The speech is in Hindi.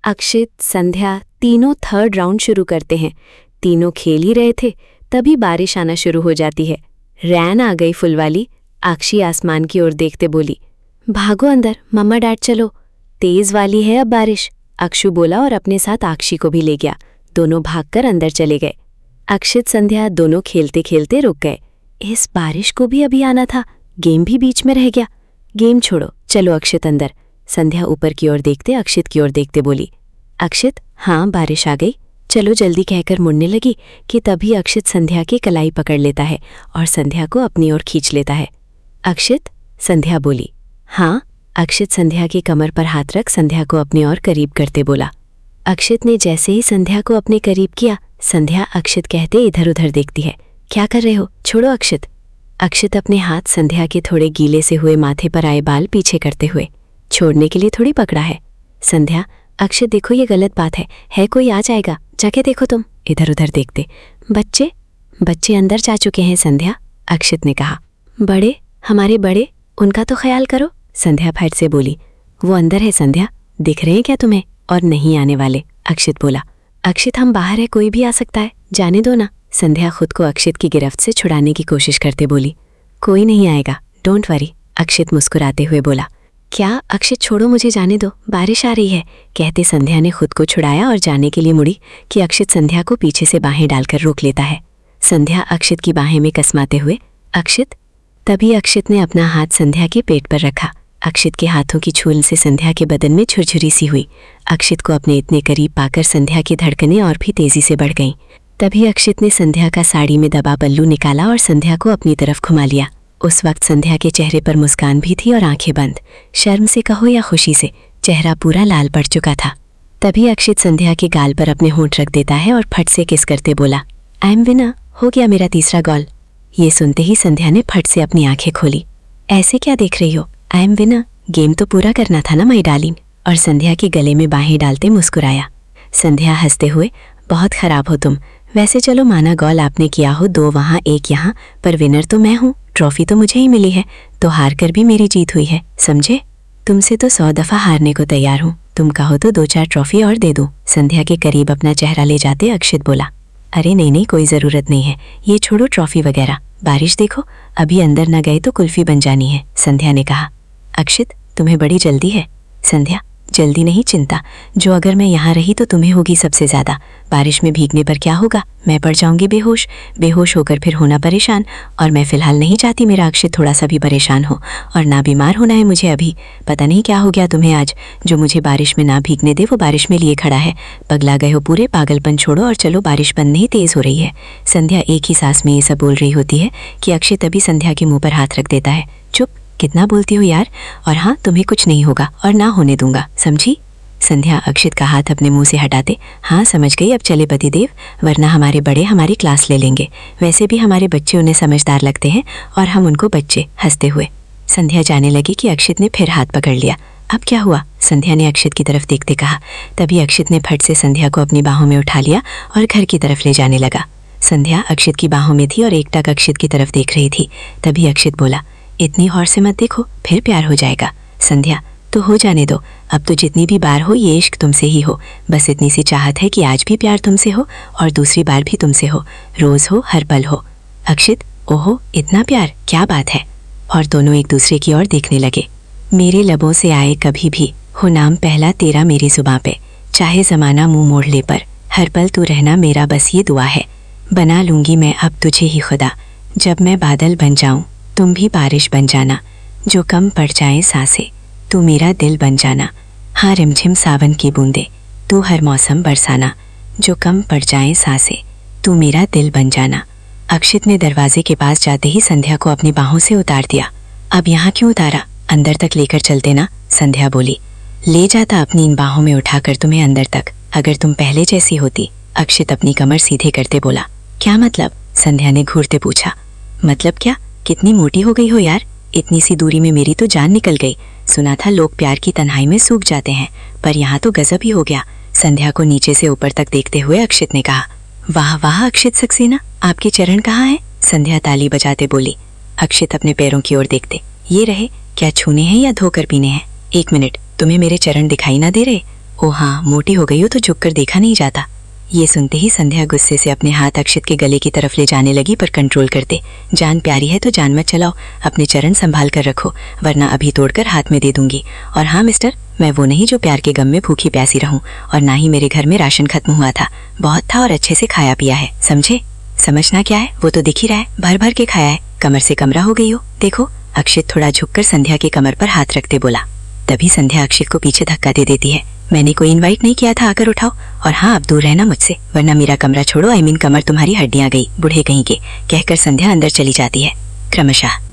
अक्षित, संध्या तीनों थर्ड राउंड शुरू करते हैं। तीनों खेल ही रहे थे, तभी बारिश आना शुरू हो जाती है। रैन आ गई फुलवाली। आक्षी आसमान की ओर देखते बोली, भागो अंदर, मम्मा डैड चलो, तेज वाली है अब बारिश। अक्षु बोला और अपने साथ आक्षी को भी ले गया। दोनों भागकर अंदर चले गए। अक्षित, संध्या दोनों खेलते खेलते रुक गए। इस बारिश को भी अभी आना था, गेम भी बीच में रह गया। गेम छोड़ो, चलो अक्षित अंदर। संध्या ऊपर की ओर देखते अक्षित की ओर देखते बोली। अक्षित, हाँ बारिश आ गई, चलो जल्दी कहकर मुड़ने लगी कि तभी अक्षित संध्या की कलाई पकड़ लेता है और संध्या को अपनी ओर खींच लेता है। अक्षित, संध्या बोली। हाँ। अक्षित संध्या की कमर पर हाथ रख संध्या को अपनी ओर करीब करते बोला। अक्षित ने जैसे ही संध्या को अपने करीब किया, संध्या अक्षित कहते इधर उधर देखती है। क्या कर रहे हो, छोड़ो अक्षित। अक्षित अपने हाथ संध्या के थोड़े गीले से हुए माथे पर आए बाल पीछे करते हुए, छोड़ने के लिए थोड़ी पकड़ा है। संध्या, अक्षित देखो ये गलत बात है कोई आ जाएगा, जाके देखो तुम। इधर उधर देखते, बच्चे अंदर जा चुके हैं संध्या, अक्षित ने कहा। बड़े, हमारे बड़े, उनका तो ख्याल करो, संध्या फट से बोली। वो अंदर है संध्या, दिख रहे हैं क्या तुम्हें, और नहीं आने वाले, अक्षित बोला। अक्षित, हम बाहर है, कोई भी आ सकता है, जाने दो ना, संध्या खुद को अक्षित की गिरफ्त से छुड़ाने की कोशिश करते बोली। कोई नहीं आएगा, डोंट वरी, अक्षित मुस्कुराते हुए बोला। क्या, अक्षित छोड़ो, मुझे जाने दो, बारिश आ रही है, कहते संध्या ने खुद को छुड़ाया और जाने के लिए मुड़ी कि अक्षित संध्या को पीछे से बाहें डालकर रोक लेता है। संध्या अक्षित की बाहें में कसमाते हुए, अक्षित। तभी अक्षित ने अपना हाथ संध्या के पेट पर रखा। अक्षित के हाथों की छूल से संध्या के बदन में झुरझुरी सी हुई। अक्षित को अपने इतने करीब पाकर संध्या की धड़कनें और भी तेजी से बढ़ गईं। तभी अक्षित ने संध्या का साड़ी में दबा पल्लू निकाला और संध्या को अपनी तरफ घुमा लिया। उस वक्त संध्या के चेहरे पर मुस्कान भी थी और आंखें बंद। शर्म से कहो या खुशी से, चेहरा पूरा लाल पड़ चुका था। तभी अक्षित संध्या के गाल पर अपने होंठ रख देता है और फट से किस करते बोला, आई एम विनर, हो गया मेरा तीसरा गोल। ये सुनते ही संध्या ने फट से अपनी आंखें खोली। ऐसे क्या देख रही हो, आई एम विनर, गेम तो पूरा करना था ना माई डार्लिंग, और संध्या के गले में बाहें डालते मुस्कुराया। संध्या हंसते हुए, बहुत खराब हो तुम, वैसे चलो माना गोल आपने किया हो, 2 वहाँ 1 यहाँ, पर विनर तो मैं हूँ, ट्रॉफी तो मुझे ही मिली है, तो हार कर भी मेरी जीत हुई है, समझे। तुमसे तो 100 दफ़ा हारने को तैयार हूँ, तुम कहो तो 2-4 ट्रॉफी और दे दूँ। संध्या के करीब अपना चेहरा ले जाते अक्षित बोला। अरे नहीं, कोई ज़रूरत नहीं है, ये छोड़ो ट्रॉफी वगैरह, बारिश देखो, अभी अंदर न गए तो कुल्फी बन जानी है, संध्या ने कहा। अक्षित, तुम्हें बड़ी जल्दी है। संध्या, जल्दी नहीं, चिंता, जो अगर मैं यहाँ रही तो तुम्हें होगी सबसे ज़्यादा। बारिश में भीगने पर क्या होगा, मैं पड़ जाऊंगी बेहोश होकर फिर होना परेशान, और मैं फ़िलहाल नहीं चाहती मेरा अक्षित थोड़ा सा भी परेशान हो, और ना बीमार होना है मुझे अभी। पता नहीं क्या हो गया तुम्हें आज, जो मुझे बारिश में ना भीगने दे वो बारिश में लिए खड़ा है। पगला गए हो पूरे, पागलपन छोड़ो और चलो, बारिश बंद नहीं, तेज़ हो रही है। संध्या एक ही सांस में ये सब बोल रही होती है कि अक्षित अभी संध्या के मुँह पर हाथ रख देता है। चुप, कितना बोलती हो यार, और हाँ, तुम्हें कुछ नहीं होगा और ना होने दूंगा, समझी। संध्या अक्षित का हाथ अपने मुंह से हटाते, हाँ समझ गई, अब चले पतिदेव, वरना हमारे बड़े हमारी क्लास ले लेंगे। वैसे भी हमारे बच्चे उन्हें समझदार लगते हैं और हम उनको बच्चे, हंसते हुए। संध्या जाने लगी कि अक्षित ने फिर हाथ पकड़ लिया। अब क्या हुआ, संध्या ने अक्षित की तरफ देखते कहा। तभी अक्षित ने फट से संध्या को अपनी बाहों में उठा लिया और घर की तरफ ले जाने लगा। संध्या अक्षित की बाहों में थी और एकटक अक्षित की तरफ देख रही थी। तभी अक्षित बोला, इतनी गौर से मत देखो, फिर प्यार हो जाएगा। संध्या, तो हो जाने दो, अब तो जितनी भी बार हो ये इश्क तुमसे ही हो, बस इतनी सी चाहत है कि आज भी प्यार तुमसे हो और दूसरी बार भी तुमसे हो, रोज़ हो, हर पल हो। अक्षित, ओहो इतना प्यार, क्या बात है। और दोनों एक दूसरे की ओर देखने लगे। मेरे लबों से आए कभी भी, हो नाम पहला तेरा मेरी जुबां पे, चाहे ज़माना मुँह मोड़ ले पर, हर पल तू रहना मेरा बस ये दुआ है। बना लूँगी मैं अब तुझे ही खुदा, जब मैं बादल बन जाऊँ तुम भी बारिश बन जाना, जो कम पड़ जाए सांसें तू मेरा दिल बन जाना। हाँ रिमझिम सावन की बूंदे तू हर मौसम बरसाना, जो कम पड़ जाए सांसें तू मेरा दिल बन जाना। अक्षित ने दरवाजे के पास जाते ही संध्या को अपनी बाहों से उतार दिया। अब यहाँ क्यों उतारा, अंदर तक लेकर चलते ना, संध्या बोली। ले जाता अपनी इन बाहों में उठाकर तुम्हें अंदर तक, अगर तुम पहले जैसी होती, अक्षित अपनी कमर सीधे करते बोला। क्या मतलब, संध्या ने घूरते पूछा। मतलब क्या, कितनी मोटी हो गई हो यार, इतनी सी दूरी में मेरी तो जान निकल गई। सुना था लोग प्यार की तन्हाई में सूख जाते हैं, पर यहाँ तो गजब ही हो गया। संध्या को नीचे से ऊपर तक देखते हुए अक्षित ने कहा। वाह वाह अक्षित सक्सेना, आपके चरण कहाँ हैं, संध्या ताली बजाते बोली। अक्षित अपने पैरों की ओर देखते, ये रहे, क्या छूने हैं या धोकर पीने हैं। 1 मिनट, तुम्हें मेरे चरण दिखाई ना दे रहे। ओ हाँ, मोटी हो गई हो तो झुककर देखा नहीं जाता। ये सुनते ही संध्या गुस्से से अपने हाथ अक्षित के गले की तरफ ले जाने लगी, पर कंट्रोल करते। जान प्यारी है तो जान मत चलाओ, अपने चरण संभाल कर रखो, वरना अभी तोड़कर हाथ में दे दूंगी। और हाँ मिस्टर, मैं वो नहीं जो प्यार के गम में भूखी प्यासी रहूं, और ना ही मेरे घर में राशन खत्म हुआ था। बहुत था और अच्छे से खाया पिया है, समझे? समझना क्या है, वो तो दिख ही रहा है, भर भर के खाया है, कमर से कमरा हो गई हो। देखो। अक्षित थोड़ा झुककर संध्या के कमर पर हाथ रखते बोला। तभी संध्या अक्षित को पीछे धक्का दे देती है। मैंने कोई इनवाइट नहीं किया था, आकर उठाओ। और हाँ, अब दूर रहना मुझसे, वरना मेरा कमरा छोड़ो, आई मीन कमर तुम्हारी हड्डियां गई, बूढ़े कहीं के, कहकर संध्या अंदर चली जाती है। क्रमशः